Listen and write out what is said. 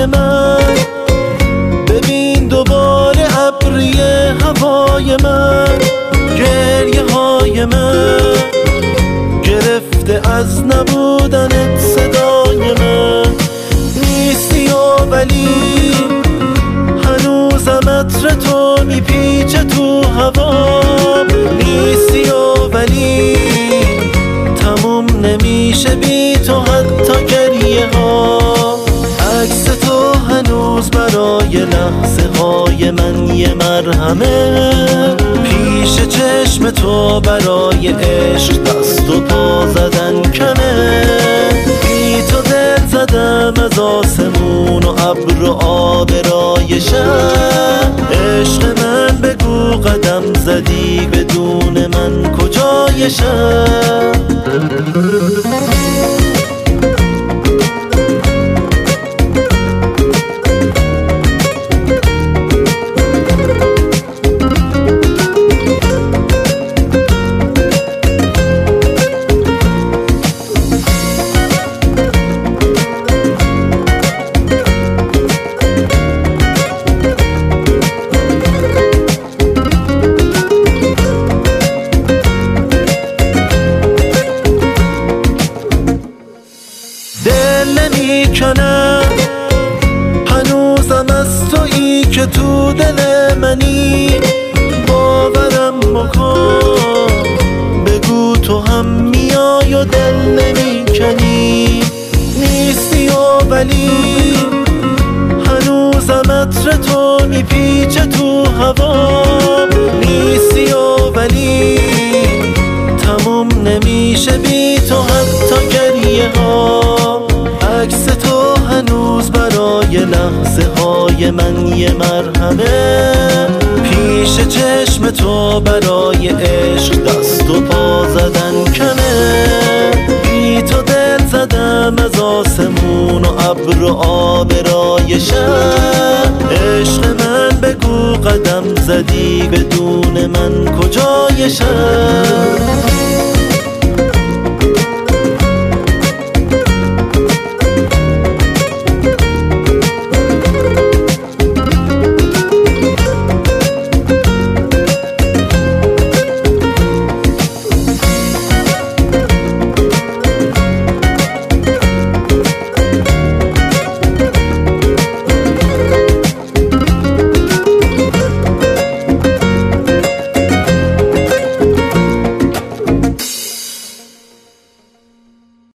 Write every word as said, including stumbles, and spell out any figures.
من، ببین دوباره ابری هوای من، گریه های من گرفته از نبودنت صدای من. نیستی و ولی هنوزم عطر تو میپیچه تو هوام. نیستی و ولی تموم نمیشه بی تو حتی گریه ها. عکس تو هنوز برای لحظه های من یه مرهمه، پیش چشم تو برای عشق دست و پا زدن کمه. بی تو دل زدم از آسمون و ابر و آب رای شب. عشق من بگو قدم زدی بدون من کجای شب. نمیکنم هنوزم از تویی که تو دل منی. باورم بکن بگو تو هم میای و دل نمیکنی. نیستی و ولی هنوزم عطر تو میپیچه تو هوام. نیستی و ولی تموم نمیشه بی تو حتی گریه ها. عکس تو هنوز برای لحظه های من یه مرهمه، پیش چشم تو برای عشق دست و پا زدن کمه. بی تو دل زدم از آسمون و ابر و آب رای شب. عشق من بگو قدم زدی بدون من کجای شب.